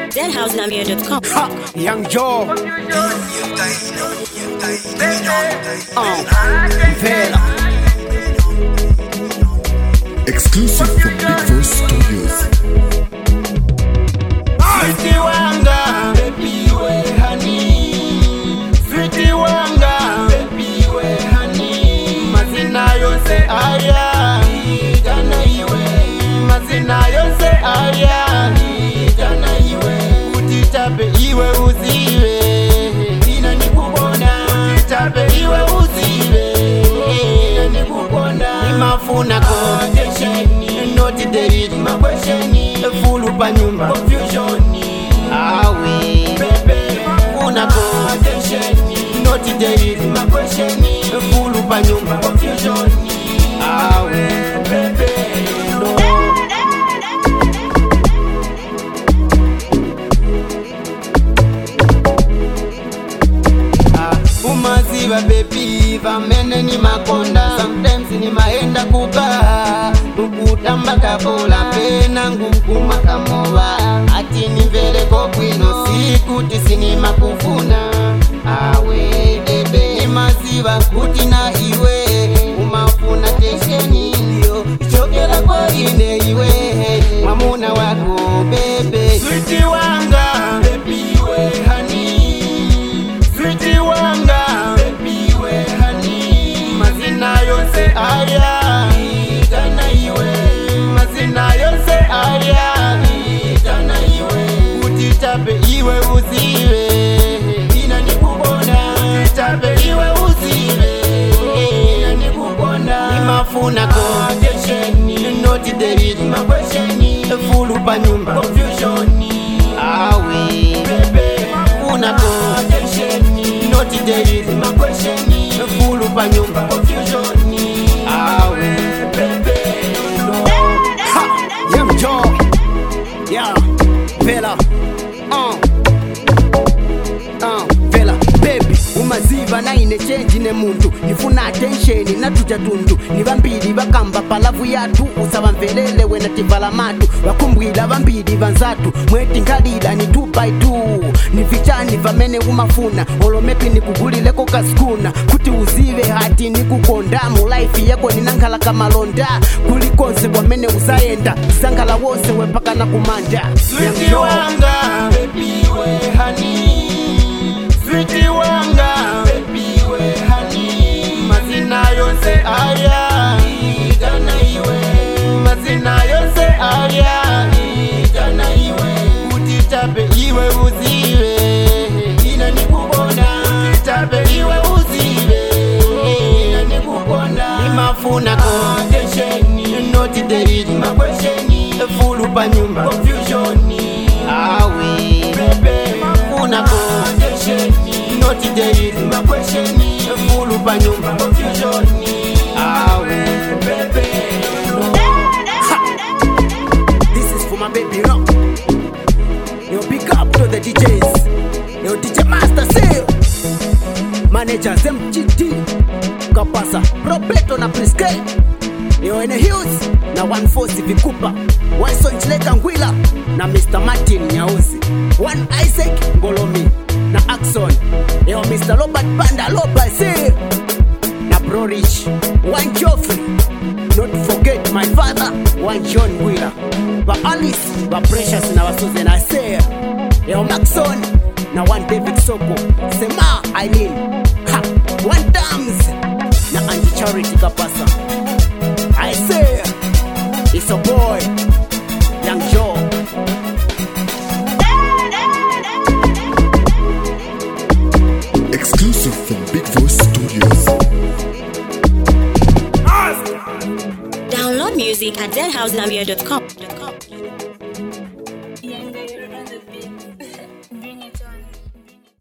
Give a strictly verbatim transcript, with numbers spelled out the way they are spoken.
dead house zambia dot com. Ha, Young Joe. Uh, Vela. Exclusive from Big Voice Studios. Sweetie Wanga, baby we honey. Sweetie Wanga, baby we honey. Mazina yose aya, jana iwe. Mazina yose aya, jana iwe. Utitape iwe uziwe, ina nikubona. Utitape iwe uziwe, ina nikubona. Nimafuna contention, not the mabwesheni. Fulu pa nyumba, confusion. Awe, baby, una contention, not the mabwesheni. Fulu pa nyumba, confusion. Awe, baby, no. Umaziba baby, vamene ni makonda. Sometimes ni maenda kuba Ukutamba kabola, pena ngukuma kamoba. Ati ni vele kokwino, siku tisini makufuna. Awe bebe, maziba kuti na iwe. Umafuna tesheni ndio, chokela kwa ine iwe. Mamuna wako bebe. Sweetie Wanga, baby we honey. Sweetie Wanga, baby we honey. Mazina yose aya, jana iwe. Mazina yose aya, jana iwe. Utitape iwe uziwe, ina nikubona. Utitape iwe uziwe, ina nikubona. Nimafuna contention, not the mabwesheni. Fulu pa nyumba, confusion. Awe, bebe, una contention, not the mabwesheni. Fulu pa nyumba, confusion. Awe, bebe, no. Ha, Young Joe. Yeah, Vela. Uh, uh, Vela, baby. Umaziva na ine change ne muntu. Nifuna attention na tuja tundu. Nivambiri bakamba palavu yatu. Usaba mvelele wena tivala matu. Wakumbwila vambiri vanzatu. Mweti ngalila ni two by two. Nivichani vamene umafuna. Olomepi nikugulile koka skuna. Kuti uzive hati nikukonda. Mulaifi yako ninankala kamalonda. Kulikonse wamene uzaenda. Sangala wose wepaka na kumanda. Sweetie Wanga, baby we honey. Sweetie Wanga, baby we honey. Mazina yose aya, jana iwe. Mazina yose aya, jana iwe. Utitape iwe uziwe, ina nikubona. Utitape iwe uziwe, ina nikubona. Nimafuna contention, not the mabwesheni. Fulu pa nyumba, confusion. Awe, bebe, una contention, not the mabwesheni. Fulu pa nyumba, confusion. Awe, bebe, no. Ha. This is for my baby rock. Yo, pick up to the D Js. Yo, D J Master Sale. Managers M G T Kapasa Roberto na Priske. Yo, ene Hills na one forty Vikupa. Wilson Chileka Ngwila na Mister Martin Nyauzi. One Isaac Ngolomi na Axon. Yo, Mister Robert Panda Loba say na Bro Rich. One Joffrey. Not forget my father. One John Ngwila. Ba Alice, ba Precious na Wasuze na say. Yo, Maxon na one David Soko. Sema Eileen. Ha, one Dams na Anti Charity Kapasa. I say it's a boy, Young Joe. Exclusive from Big Voice Studios. Download music at dead house zambia dot com.